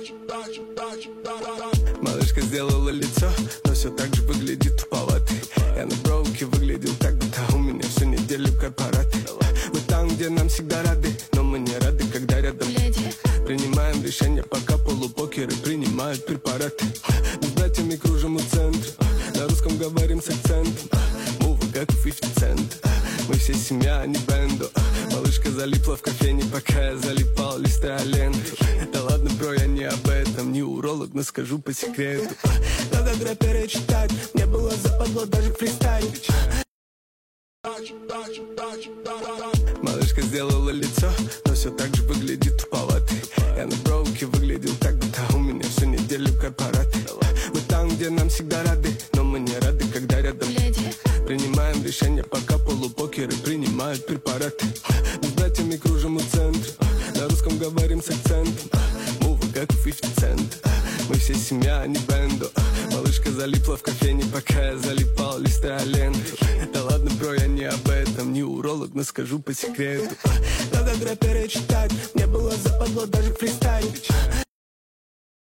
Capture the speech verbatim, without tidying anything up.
Малышка сделала лицо, но все так же выглядит туповатый. Я на бровке выглядел так, будто у меня всю неделю корпораты. Мы там, где нам всегда рады, но мы не рады, когда рядом леди. Принимаем решения, пока полупокеры принимают препараты. Мы с братьями кружим у центра, на русском говорим с акцентом. Мувы как у пятьдесят цент. Мы все семья, а не бэндо. Малышка залипла в кофейне, пока я залипал, листая ленту. Да ладно, бро, я не об этом, не уролог, но скажу по секрету. Надо рэперы читать, мне было западло даже фристайлить. Малышка сделала лицо, но все так же выглядит туповатый. Я на бровке выглядел так, будто у меня всю неделю корпораты. Мы там, где нам всегда рады, но мы не рады, когда рядом леди. Принимаем решения, пока полупокеры принимают препараты. Мы с братьями кружим у центра, на русском говорим с акцентом. Мувы как у пятьдесят цент. Мы все семья, а не бэндо. Малышка залипла в кофейне, пока я залипал, листая ленту. Да ладно, бро, я не об этом, не уролог, но скажу по секрету. Надо рэперы читать, мне было западло даже фристайлить.